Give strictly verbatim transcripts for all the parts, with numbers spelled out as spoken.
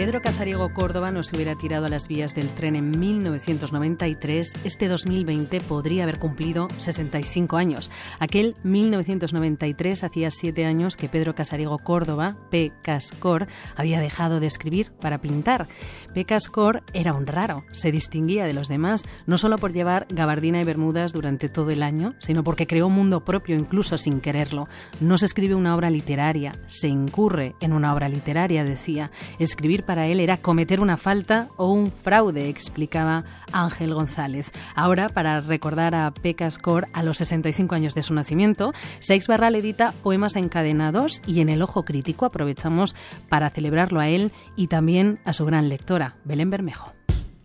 Pedro Casariego Córdoba no se hubiera tirado a las vías del tren en mil novecientos noventa y tres, este dos mil veinte podría haber cumplido sesenta y cinco años. Aquel mil novecientos noventa y tres hacía siete años que Pedro Casariego Córdoba, P. Cascor, había dejado de escribir para pintar. P. Cascor era un raro, se distinguía de los demás no solo por llevar gabardina y bermudas durante todo el año, sino porque creó un mundo propio incluso sin quererlo. No se escribe una obra literaria, se incurre en una obra literaria, decía. Escribir para él era cometer una falta o un fraude, explicaba Ángel González. Ahora, para recordar a P. Cascor a los sesenta y cinco años de su nacimiento, Seix Barral edita Poemas encadenados y en El Ojo Crítico aprovechamos para celebrarlo a él y también a su gran lectora, Belén Bermejo.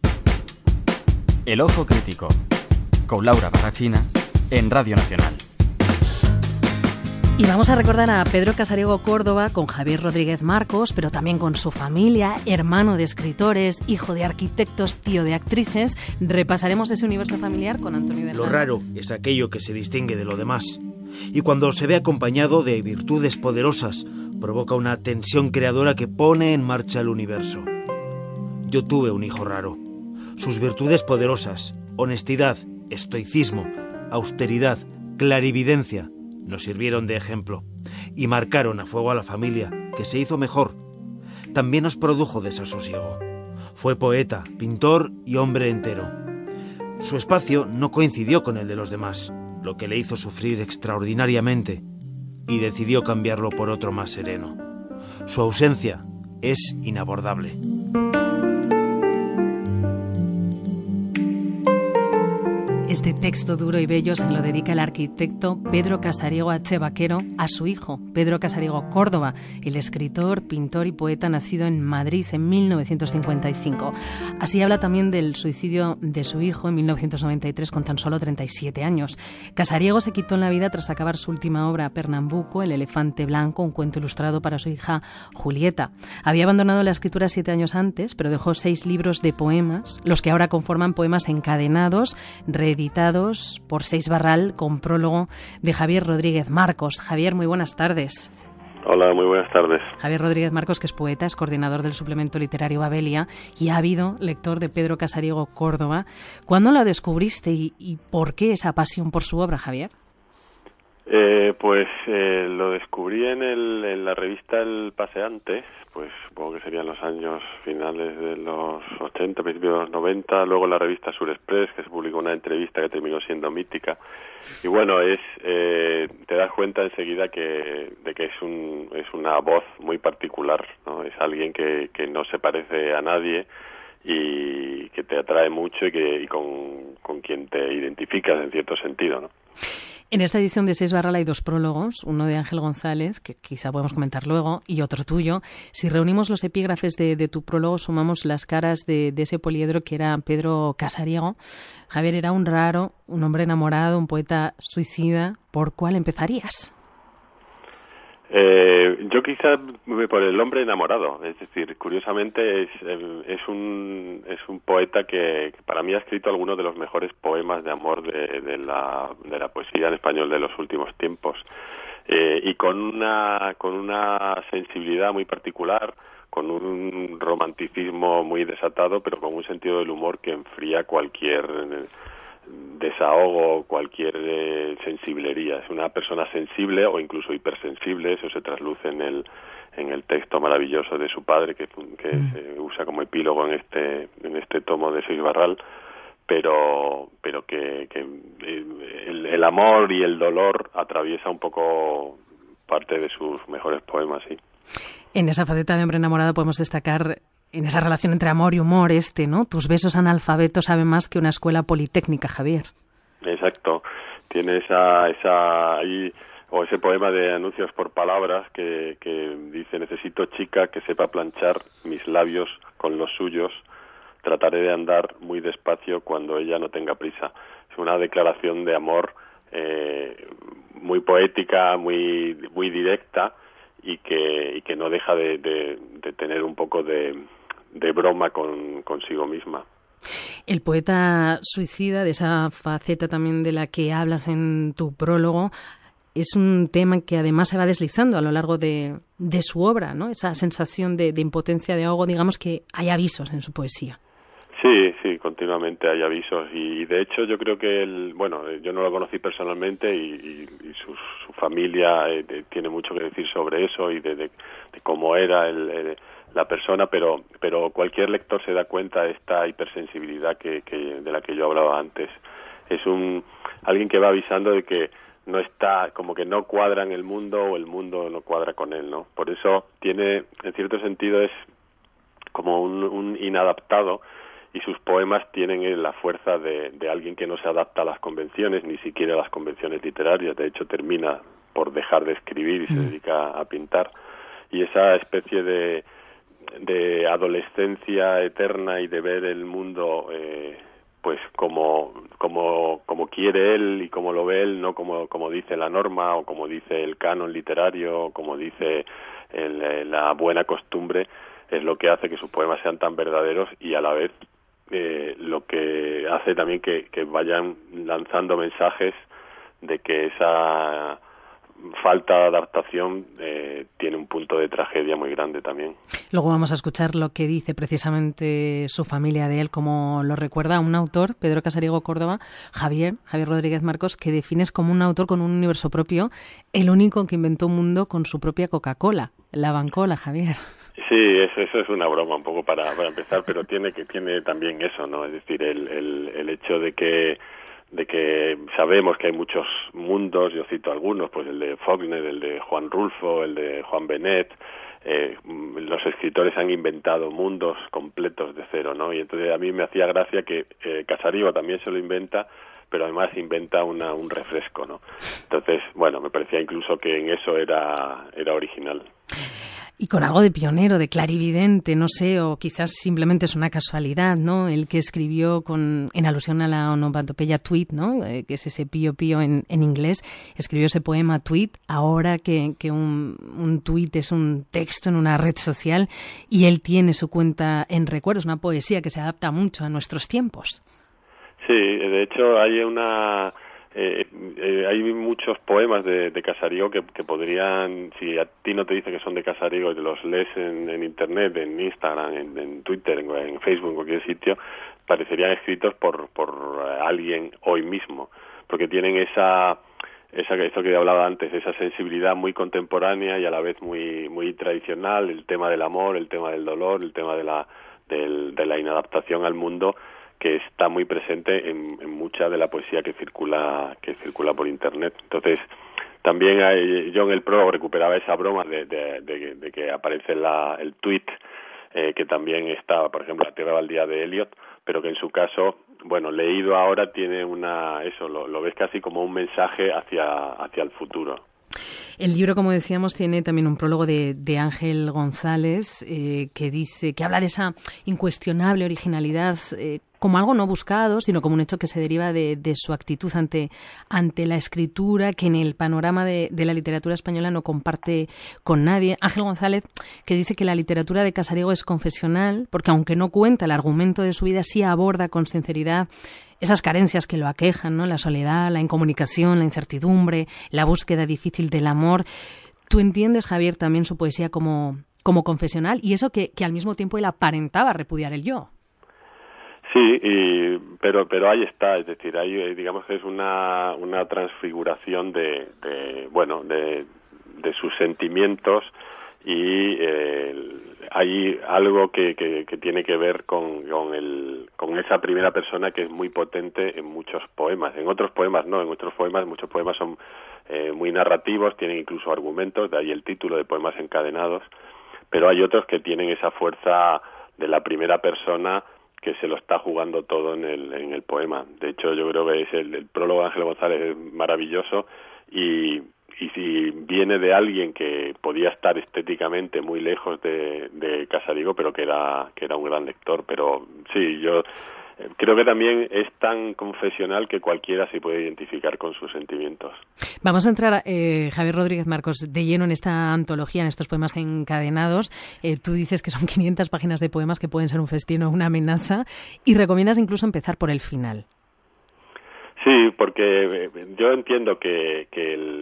El Ojo Crítico, con Laura Barrachina, en Radio Nacional. Y vamos a recordar a Pedro Casariego Córdoba con Javier Rodríguez Marcos, pero también con su familia, hermano de escritores, hijo de arquitectos, tío de actrices. Repasaremos ese universo familiar con Antonio de Lo Lana. raro es aquello que se distingue de lo demás. Y cuando se ve acompañado de virtudes poderosas, provoca una tensión creadora que pone en marcha el universo. Yo tuve un hijo raro. Sus virtudes poderosas, honestidad, estoicismo, austeridad, clarividencia, nos sirvieron de ejemplo y marcaron a fuego a la familia, que se hizo mejor. También nos produjo desasosiego. Fue poeta, pintor y hombre entero. Su espacio no coincidió con el de los demás, lo que le hizo sufrir extraordinariamente, y decidió cambiarlo por otro más sereno. Su ausencia es inabordable. Este texto duro y bello se lo dedica el arquitecto Pedro Casariego H. Vaquero a su hijo, Pedro Casariego Córdoba, el escritor, pintor y poeta nacido en Madrid en mil novecientos cincuenta y cinco. Así habla también del suicidio de su hijo en mil novecientos noventa y tres con tan solo treinta y siete años. Casariego se quitó la vida tras acabar su última obra, Pernambuco, El elefante blanco, un cuento ilustrado para su hija Julieta. Había abandonado la escritura siete años antes, pero dejó seis libros de poemas, los que ahora conforman Poemas encadenados, reeditados por Seix Barral, con prólogo de Javier Rodríguez Marcos. Javier, muy buenas tardes. Hola, muy buenas tardes. Javier Rodríguez Marcos, que es poeta, es coordinador del suplemento literario Babelia y ávido lector de Pedro Casariego Córdoba. ¿Cuándo lo descubriste y, y por qué esa pasión por su obra, Javier? Eh, pues eh, lo descubrí en, el, en la revista El Paseante, pues supongo que serían los años finales de los ochenta, principios de los noventa, luego en la revista Sur Express, que se publicó una entrevista que terminó siendo mítica, y bueno, es eh, te das cuenta enseguida que de que es un es una voz muy particular, ¿no? Es alguien que, que no se parece a nadie y que te atrae mucho y que y con, con quien te identificas en cierto sentido, ¿no? En esta edición de Seix Barral hay dos prólogos, uno de Ángel González, que quizá podemos comentar luego, y otro tuyo. Si reunimos los epígrafes de, de tu prólogo, sumamos las caras de, de ese poliedro que era Pedro Casariego. Javier era un raro, un hombre enamorado, un poeta suicida. ¿Por cuál empezarías? Eh, yo quizás por el hombre enamorado, es decir, curiosamente es, es un es un poeta que, que para mí ha escrito algunos de los mejores poemas de amor de, de la de la poesía en español de los últimos tiempos, eh, y con una con una sensibilidad muy particular, con un romanticismo muy desatado, pero con un sentido del humor que enfría cualquier eh, desahogo, cualquier eh, sensiblería. Es una persona sensible o incluso hipersensible, eso se trasluce en el en el texto maravilloso de su padre, que, que mm. se usa como epílogo en este en este tomo de Seix Barral, pero pero que, que el, el amor y el dolor atraviesa un poco parte de sus mejores poemas, sí. En esa faceta de hombre enamorado podemos destacar, en esa relación entre amor y humor, este, ¿no? Tus besos analfabetos saben más que una escuela politécnica, Javier. Exacto. Tiene esa, esa, ahí, o ese poema de Anuncios por palabras que, que dice: necesito chica que sepa planchar mis labios con los suyos, trataré de andar muy despacio cuando ella no tenga prisa. Es una declaración de amor eh, muy poética, muy, muy directa, y que, y que no deja de, de, de tener un poco de, de broma con consigo misma. El poeta suicida, de esa faceta también de la que hablas en tu prólogo, es un tema que además se va deslizando a lo largo de, de su obra, ¿no? Esa sensación de, de impotencia, de ahogo, digamos que hay avisos en su poesía. Sí, sí, continuamente hay avisos y de hecho yo creo que él, bueno, yo no lo conocí personalmente y, y, y su, su familia eh, de, tiene mucho que decir sobre eso y de, de, de cómo era el, el, la persona, pero pero cualquier lector se da cuenta de esta hipersensibilidad que, que de la que yo hablaba antes. Es un alguien que va avisando de que no está, como que no cuadra en el mundo o el mundo no cuadra con él, ¿no? Por eso tiene, en cierto sentido, es como un, un inadaptado. Y sus poemas tienen la fuerza de, de alguien que no se adapta a las convenciones, ni siquiera a las convenciones literarias. De hecho, termina por dejar de escribir y se dedica a pintar. Y esa especie de, de adolescencia eterna y de ver el mundo eh, pues como, como, como quiere él y como lo ve él, no como, como dice la norma o como dice el canon literario o como dice el, la buena costumbre, es lo que hace que sus poemas sean tan verdaderos y a la vez Eh, lo que hace también que, que vayan lanzando mensajes de que esa falta de adaptación eh, tiene un punto de tragedia muy grande también. Luego vamos a escuchar lo que dice precisamente su familia de él, como lo recuerda un autor, Pedro Casariego Córdoba, Javier, Javier Rodríguez Marcos, que defines como un autor con un universo propio, el único que inventó un mundo con su propia Coca-Cola, la bancola, Javier. Sí, eso, eso es una broma un poco para, para empezar, pero tiene que tiene también eso, ¿no? Es decir, el, el, el hecho de que de que sabemos que hay muchos mundos, yo cito algunos, pues el de Faulkner, el de Juan Rulfo, el de Juan Benet, eh, los escritores han inventado mundos completos de cero, ¿no? Y entonces a mí me hacía gracia que eh, Casariego también se lo inventa, pero además inventa una, un refresco, ¿no? Entonces, bueno, me parecía incluso que en eso era, era original. Y con algo de pionero, de clarividente, no sé, o quizás simplemente es una casualidad, ¿no? El que escribió con, en alusión a la onomatopeya tweet, ¿no? Eh, que es ese pío pío en, en inglés, escribió ese poema tweet, ahora que, que un, un tweet es un texto en una red social y él tiene su cuenta en Recuerdos, una poesía que se adapta mucho a nuestros tiempos. Sí, de hecho hay una... Eh, eh, hay muchos poemas de, de Casariego que, que podrían, si a ti no te dice que son de Casariego y te los lees en, en internet, en Instagram, en, en Twitter, en, en Facebook, en cualquier sitio, parecerían escritos por, por alguien hoy mismo, porque tienen esa, esa eso que he hablado antes, esa sensibilidad muy contemporánea y a la vez muy, muy tradicional, el tema del amor, el tema del dolor, el tema de la, del, de la inadaptación al mundo, que está muy presente en, en mucha de la poesía que circula que circula por internet. Entonces, también hay, yo en el prólogo recuperaba esa broma de, de, de, de que aparece la, el tweet, eh, que también está, por ejemplo, La Tierra Baldía de Eliot, pero que en su caso, bueno, leído ahora tiene una, eso, lo, lo ves casi como un mensaje hacia, hacia el futuro. El libro, como decíamos, tiene también un prólogo de, de Ángel González eh, que dice, que habla de esa incuestionable originalidad eh, como algo no buscado, sino como un hecho que se deriva de, de su actitud ante, ante la escritura, que en el panorama de, de la literatura española no comparte con nadie. Ángel González, que dice que la literatura de Casariego es confesional, porque aunque no cuenta el argumento de su vida, sí aborda con sinceridad esas carencias que lo aquejan, ¿no? La soledad, la incomunicación, la incertidumbre, la búsqueda difícil del amor. ¿Tú entiendes, Javier, también su poesía como, como confesional y eso que, que al mismo tiempo él aparentaba repudiar el yo? Sí, y, pero pero ahí está, es decir, ahí digamos que es una una transfiguración de, de bueno de, de sus sentimientos y eh, hay algo que, que, que tiene que ver con, con el con esa primera persona que es muy potente en muchos poemas. En otros poemas no, en otros poemas muchos poemas son eh, muy narrativos, tienen incluso argumentos, de ahí el título de Poemas encadenados, pero hay otros que tienen esa fuerza de la primera persona que se lo está jugando todo en el en el poema. De hecho, yo creo que es el, el prólogo de Ángel González es maravilloso y y si viene de alguien que podía estar estéticamente muy lejos de, de Casariego, pero que era que era un gran lector. Pero sí, yo creo que también es tan confesional que cualquiera se puede identificar con sus sentimientos. Vamos a entrar, eh, Javier Rodríguez Marcos, de lleno en esta antología, en estos poemas encadenados. Eh, tú dices que son quinientas páginas de poemas que pueden ser un festín o una amenaza y recomiendas incluso empezar por el final. Sí, porque yo entiendo que, que el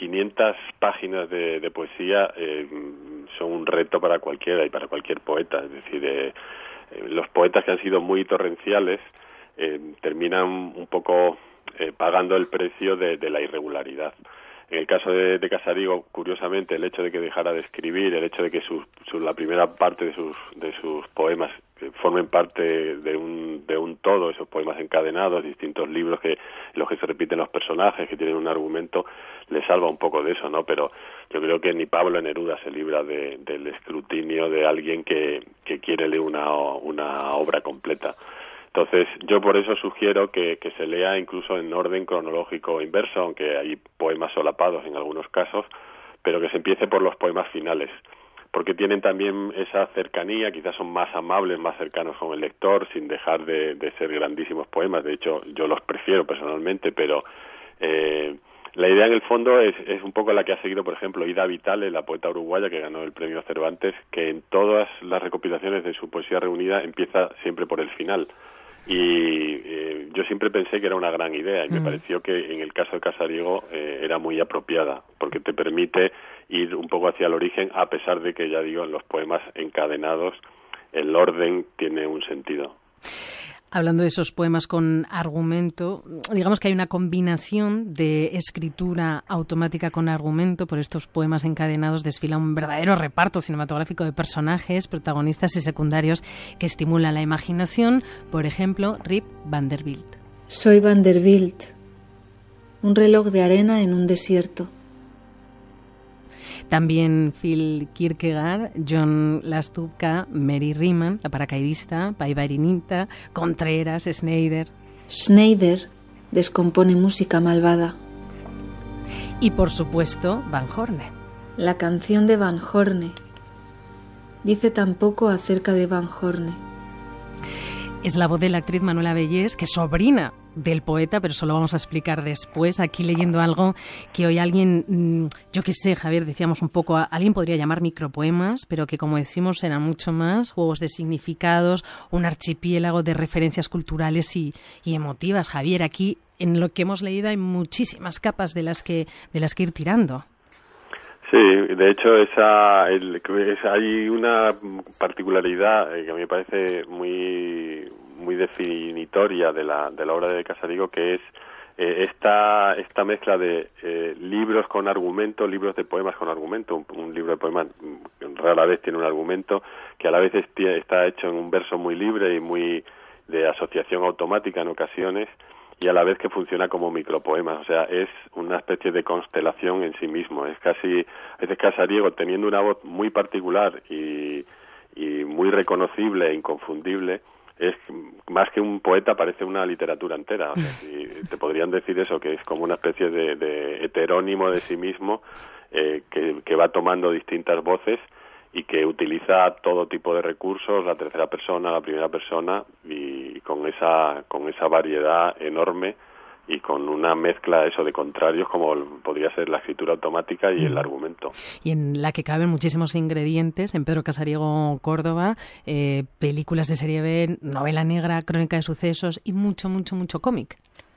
quinientas páginas de, de poesía eh, son un reto para cualquiera y para cualquier poeta. Es decir, eh, eh, los poetas que han sido muy torrenciales eh, terminan un poco eh, pagando el precio de, de la irregularidad. En el caso de, de Casariego, curiosamente, el hecho de que dejara de escribir, el hecho de que su, su, la primera parte de sus, de sus poemas formen parte de un, de un todo, esos poemas encadenados, distintos libros que en los que se repiten los personajes, que tienen un argumento, le salva un poco de eso, ¿no? Pero yo creo que ni Pablo Neruda se libra de, del escrutinio de alguien que, que quiere leer una, una obra completa. Entonces, yo por eso sugiero que, que se lea incluso en orden cronológico inverso, aunque hay poemas solapados en algunos casos, pero que se empiece por los poemas finales, porque tienen también esa cercanía, quizás son más amables, más cercanos con el lector, sin dejar de, de ser grandísimos poemas. De hecho, yo los prefiero personalmente, pero eh, la idea en el fondo es, es un poco la que ha seguido, por ejemplo, Ida Vitale, la poeta uruguaya que ganó el premio Cervantes, que en todas las recopilaciones de su poesía reunida empieza siempre por el final. Y eh, yo siempre pensé que era una gran idea y me mm. pareció que en el caso de Casariego eh, era muy apropiada, porque te permite ir un poco hacia el origen, a pesar de que, ya digo, en los poemas encadenados el orden tiene un sentido. Hablando de esos poemas con argumento, digamos que hay una combinación de escritura automática con argumento. Por estos poemas encadenados desfila un verdadero reparto cinematográfico de personajes, protagonistas y secundarios que estimulan la imaginación. Por ejemplo, Rip Vanderbilt. Soy Vanderbilt, un reloj de arena en un desierto. También Phil Kierkegaard, John Lastubka, Mary Riemann, la paracaidista, Paivarininta, Contreras, Schneider. Schneider descompone música malvada. Y por supuesto, Van Horne. La canción de Van Horne dice tan poco acerca de Van Horne. Es la voz de la actriz Manuela Bellés, que es sobrina del poeta, pero eso lo vamos a explicar después. Aquí leyendo algo que hoy alguien, yo qué sé, Javier, decíamos un poco, alguien podría llamar micropoemas, pero que, como decimos, eran mucho más, juegos de significados, un archipiélago de referencias culturales y, y emotivas. Javier, aquí en lo que hemos leído hay muchísimas capas de las que, de las que ir tirando. Sí, de hecho esa el, es, hay una particularidad que a mí me parece muy muy definitoria de la de la obra de Casariego, que es eh, esta esta mezcla de eh, libros con argumento, libros de poemas con argumento. Un, un libro de poemas rara vez tiene un argumento, que a la vez está hecho en un verso muy libre y muy de asociación automática en ocasiones, y a la vez que funciona como micropoemas. O sea, es una especie de constelación en sí mismo. Es casi, a veces Casariego, teniendo una voz muy particular y, y muy reconocible e inconfundible, es más que un poeta, parece una literatura entera. O sea, si te podrían decir eso, que es como una especie de, de heterónimo de sí mismo, eh, que, que va tomando distintas voces y que utiliza todo tipo de recursos, la tercera persona, la primera persona, y con esa con esa variedad enorme y con una mezcla eso de contrarios, como podría ser la escritura automática y el argumento. Y en la que caben muchísimos ingredientes, en Pedro Casariego Córdoba, eh, películas de serie B, novela negra, crónica de sucesos y mucho, mucho, mucho cómic.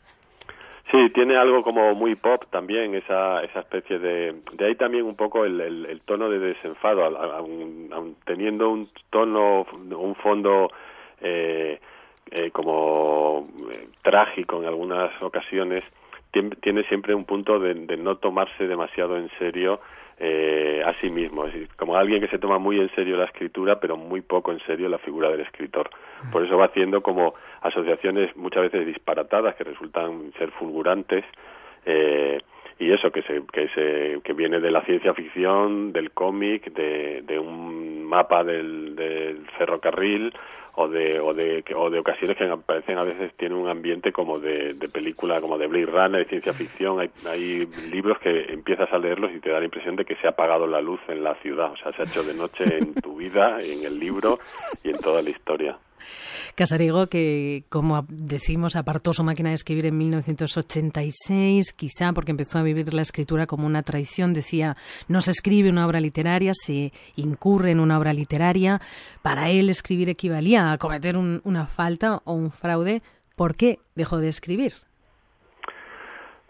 Sí, tiene algo como muy pop también, esa esa especie de... De ahí también un poco el, el, el tono de desenfado, aun, aun teniendo un tono, un fondo eh, eh, como eh, trágico en algunas ocasiones, tiene, tiene siempre un punto de, de no tomarse demasiado en serio eh, a sí mismo. Es decir, como alguien que se toma muy en serio la escritura, pero muy poco en serio la figura del escritor. Por eso va haciendo como asociaciones muchas veces disparatadas que resultan ser fulgurantes, eh, y eso que se que se que viene de la ciencia ficción, del cómic, de, de un mapa del, del ferrocarril, o de o de o de ocasiones que parecen a veces tienen un ambiente como de, de película, como de Blade Runner, de ciencia ficción. Hay, hay libros que empiezas a leerlos y te da la impresión de que se ha apagado la luz en la ciudad, o sea, se ha hecho de noche en tu vida, en el libro y en toda la historia. Casariego, que como decimos apartó su máquina de escribir en mil novecientos ochenta y seis, quizá porque empezó a vivir la escritura como una traición. Decía, no se escribe una obra literaria, se incurre en una obra literaria. Para él escribir equivalía a cometer un, una falta o un fraude. ¿Por qué dejó de escribir?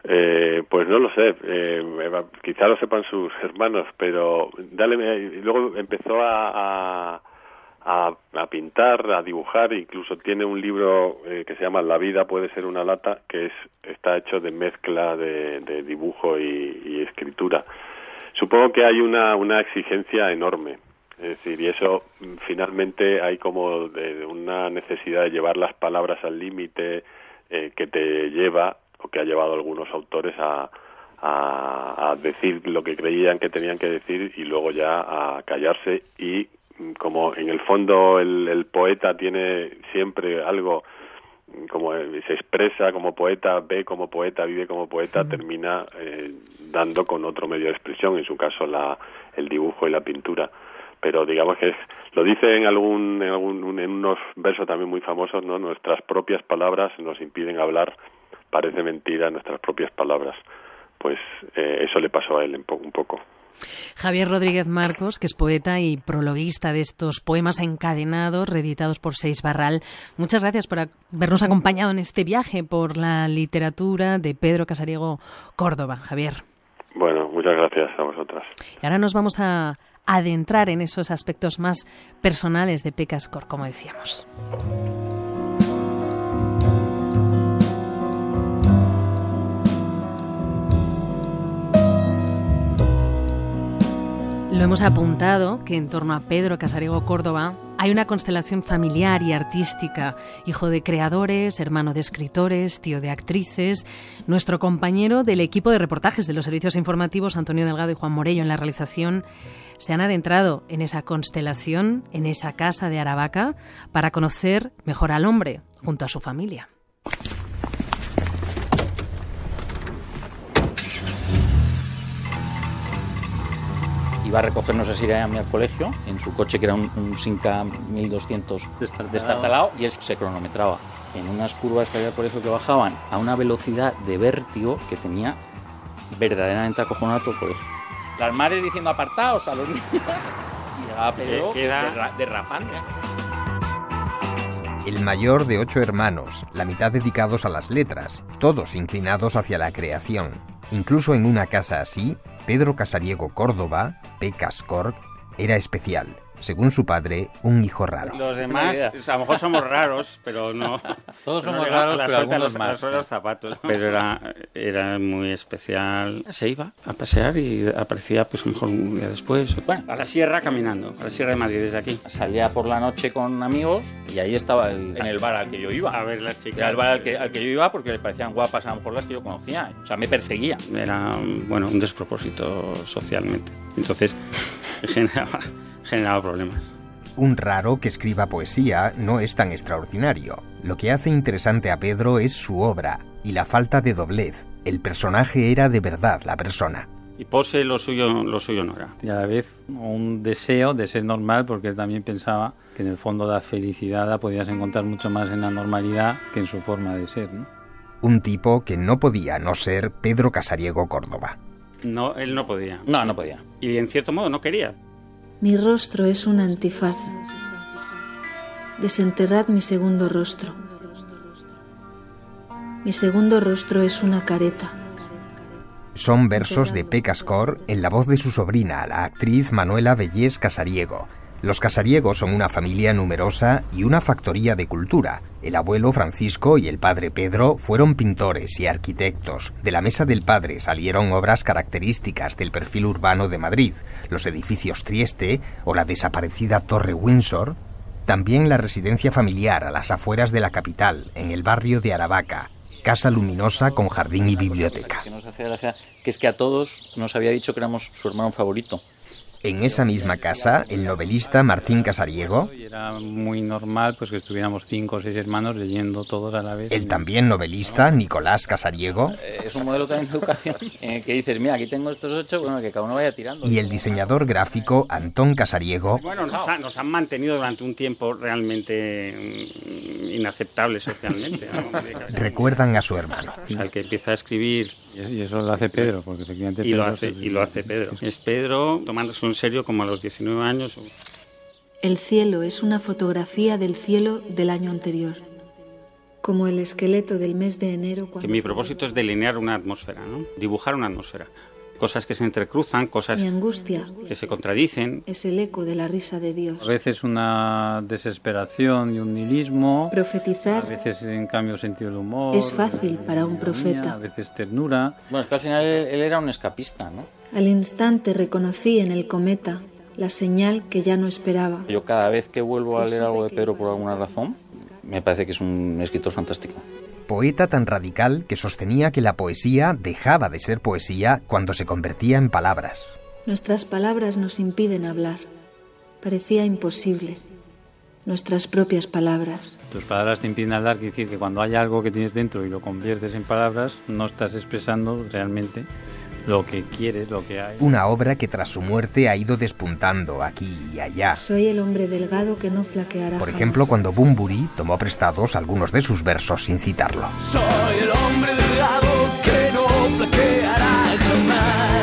Eh, pues no lo sé, eh, quizá lo sepan sus hermanos, pero dale, y luego empezó a, a, a, a pintar, a dibujar, incluso tiene un libro eh, que se llama La vida puede ser una lata, que es está hecho de mezcla de, de dibujo y, y escritura. Supongo que hay una, una exigencia enorme, es decir, y eso finalmente hay como de, de una necesidad de llevar las palabras al límite eh, que te lleva o que ha llevado a algunos autores a, a, a decir lo que creían que tenían que decir y luego ya a callarse, y como en el fondo el, el poeta tiene siempre algo, como se expresa como poeta, ve como poeta, vive como poeta, mm. termina eh, dando con otro medio de expresión, en su caso la, el dibujo y la pintura. Pero digamos que es, lo dice en algún, en algún en unos versos también muy famosos, ¿no? Nuestras propias palabras nos impiden hablar, parece mentira nuestras propias palabras. Pues eh, eso le pasó a él un poco, un poco. Javier Rodríguez Marcos, que es poeta y prologuista de estos poemas encadenados, reeditados por Seis Barral. Muchas gracias por habernos acompañado en este viaje por la literatura de Pedro Casariego Córdoba. Javier. Bueno, muchas gracias a vosotras. Y ahora nos vamos a adentrar en esos aspectos más personales de Pecascor, como decíamos. Lo hemos apuntado que en torno a Pedro Casariego Córdoba hay una constelación familiar y artística, hijo de creadores, hermano de escritores, tío de actrices. Nuestro compañero del equipo de reportajes de los servicios informativos, Antonio Delgado y Juan Morello, en la realización, se han adentrado en esa constelación, en esa casa de Aravaca, para conocer mejor al hombre, junto a su familia. Iba a recogernos así a mí al colegio, en su coche, que era un, un Simca mil doscientos destartalado, y él se cronometraba en unas curvas que había al colegio que bajaban a una velocidad de vértigo que tenía verdaderamente acojonado todo el colegio. Las mares diciendo apartaos a los niños, y llegaba Pedro derra, derrapando. El mayor de ocho hermanos, la mitad dedicados a las letras, todos inclinados hacia la creación. Incluso en una casa así, Pedro Casariego Córdoba, Pecascor, era especial. Según su padre, un hijo raro. Los demás, a lo mejor somos raros, pero no. Todos somos no raros, la pero suerte algunos los, más. La los zapatos. ¿No? Pero era, era muy especial. Se iba a pasear y aparecía, pues, a lo mejor un día después. Bueno, a la sierra caminando, a la sierra de Madrid, desde aquí. Salía por la noche con amigos y ahí estaba el, en el bar al que yo iba. A ver las chicas. Era el bar al que, al que yo iba porque le parecían guapas a lo mejor las que yo conocía. O sea, me perseguía. Era, bueno, un despropósito socialmente. Entonces, generaba, generaba problemas. Un raro que escriba poesía no es tan extraordinario. Lo que hace interesante a Pedro es su obra y la falta de doblez. El personaje era de verdad la persona. Y pose lo suyo, lo suyo no era. Y a la vez un deseo de ser normal, porque él también pensaba que en el fondo la felicidad la podías encontrar mucho más en la normalidad que en su forma de ser, ¿no? Un tipo que no podía no ser Pedro Casariego Córdoba. No, él no podía. No, no podía. Y en cierto modo no quería. Mi rostro es un antifaz. Desenterrad mi segundo rostro. Mi segundo rostro es una careta. Son versos de Pecascor en la voz de su sobrina, la actriz Manuela Bellés Casariego. Los Casariegos son una familia numerosa y una factoría de cultura. El abuelo Francisco y el padre Pedro fueron pintores y arquitectos. De la mesa del padre salieron obras características del perfil urbano de Madrid, los edificios Trieste o la desaparecida Torre Windsor. También la residencia familiar a las afueras de la capital, en el barrio de Aravaca. Casa luminosa con jardín y biblioteca. Que nos hace gracia, que es que a todos nos había dicho que éramos su hermano favorito. En esa misma casa, el novelista Martín Casariego, y era muy normal pues que estuviéramos cinco o seis hermanos leyendo todos a la vez. El también novelista Nicolás Casariego, eh, es un modelo también de educación eh, que dices, mira, aquí tengo estos ocho, bueno, que cada uno vaya tirando. Y el diseñador gráfico Antón Casariego. Bueno, nos, ha, nos han mantenido durante un tiempo realmente mm, inaceptable socialmente, ¿no? Recuerdan a su hermano. O sea, el que empieza a escribir. Y eso lo hace Pedro, porque efectivamente y Pedro lo hace y lo hace Pedro. Es Pedro tomándose en serio como a los diecinueve años. El cielo es una fotografía del cielo del año anterior. Como el esqueleto del mes de enero. Que mi propósito es delinear una atmósfera, ¿no? Dibujar una atmósfera. Cosas que se entrecruzan, cosas Mi angustia que se contradicen. Es el eco de la risa de Dios. A veces una desesperación y un nihilismo. Profetizar. A veces, en cambio, sentido del humor. Es fácil para un profeta. A veces ternura. Bueno, es que al final él, él era un escapista, ¿no? Al instante reconocí en el cometa la señal que ya no esperaba. Yo cada vez que vuelvo a leer algo de Pedro por alguna razón, me parece que es un escritor fantástico. Poeta tan radical que sostenía que la poesía dejaba de ser poesía cuando se convertía en palabras. Nuestras palabras nos impiden hablar. Parecía imposible. Nuestras propias palabras. Tus palabras te impiden hablar, quiere decir que cuando hay algo que tienes dentro y lo conviertes en palabras, no estás expresando realmente lo que quieres, lo que hay. Una obra que tras su muerte ha ido despuntando aquí y allá. Soy el hombre delgado que no flaqueará. Por ejemplo, cuando Bunbury tomó prestados algunos de sus versos sin citarlo. Soy el hombre delgado que no flaqueará jamás.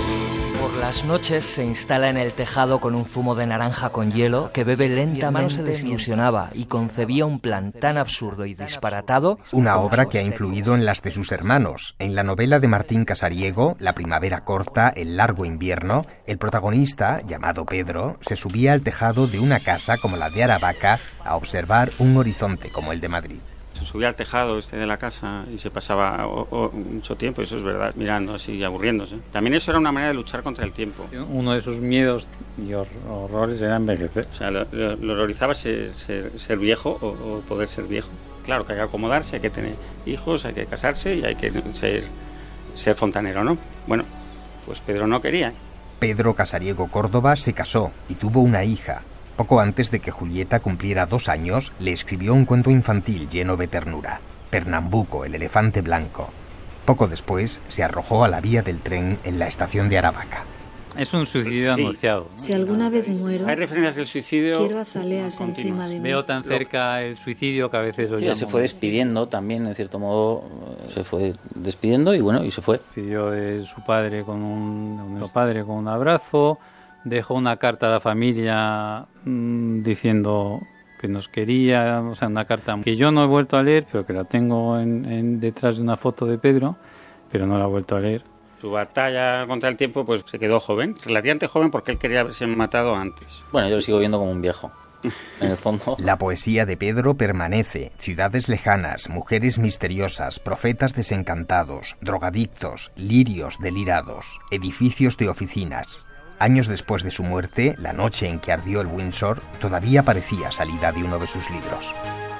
Por las noches se instala en el tejado con un zumo de naranja con hielo que bebe lentamente. Se desilusionaba y concebía un plan tan absurdo y disparatado. Una obra que ha influido en las de sus hermanos. En la novela de Martín Casariego, La primavera corta, el largo invierno, el protagonista, llamado Pedro, se subía al tejado de una casa como la de Aravaca a observar un horizonte como el de Madrid. Se subía al tejado este de la casa y se pasaba o, o, mucho tiempo, eso es verdad, mirando así y aburriéndose. También eso era una manera de luchar contra el tiempo. Uno de sus miedos y horrores era envejecer. O sea, lo, lo, lo horrorizaba ser, ser, ser viejo o, o poder ser viejo. Claro que hay que acomodarse, hay que tener hijos, hay que casarse y hay que ser, ser fontanero, ¿no? Bueno, pues Pedro no quería. Pedro Casariego Córdoba se casó y tuvo una hija. Poco antes de que Julieta cumpliera dos años, le escribió un cuento infantil lleno de ternura, Pernambuco, el elefante blanco. Poco después, se arrojó a la vía del tren en la estación de Aravaca. Es un suicidio sí. anunciado. Si alguna vez muero, hay referencias del suicidio. Quiero azaleas encima de mí. Veo tan cerca el suicidio que a veces lo sí, llamo. Se fue despidiendo también, en cierto modo, se fue despidiendo y bueno, y se fue. Despidió de su padre con un, un padre con un abrazo. Dejó una carta a la familia mmm, diciendo que nos quería, o sea, una carta que yo no he vuelto a leer, pero que la tengo en, en, detrás de una foto de Pedro, pero no la he vuelto a leer. Su batalla contra el tiempo pues se quedó joven, relativamente joven porque él quería haberse matado antes. Bueno, yo lo sigo viendo como un viejo, en el fondo. La poesía de Pedro permanece. Ciudades lejanas, mujeres misteriosas, profetas desencantados, drogadictos, lirios delirados, edificios de oficinas. Años después de su muerte, la noche en que ardió el Windsor todavía parecía salida de uno de sus libros.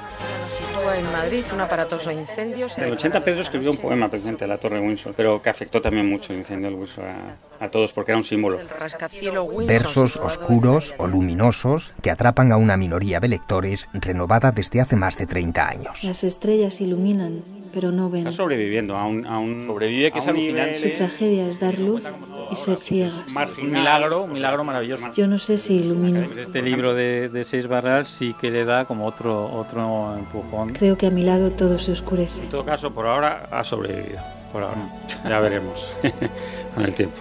En Madrid, un aparatoso incendio. En el ochenta Pedro escribió un poema presente a la Torre Windsor, pero que afectó también mucho el incendio del Windsor a, a todos porque era un símbolo. Versos oscuros o luminosos que atrapan a una minoría de lectores renovada desde hace más de treinta años. Las estrellas iluminan, pero no ven. Está sobreviviendo a un, a un sobrevive que es alucinante. Su tragedia es dar luz y ser ciegas. Un milagro, un milagro maravilloso. Yo no sé si ilumino. Este libro de, de seis barras sí que le da como otro, otro empujón. Creo que a mi lado todo se oscurece. En todo caso, por ahora ha sobrevivido. Por ahora. Ya veremos con el tiempo.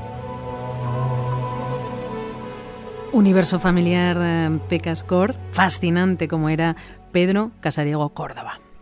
Universo familiar eh, Pecascor, fascinante como era Pedro Casariego Córdoba.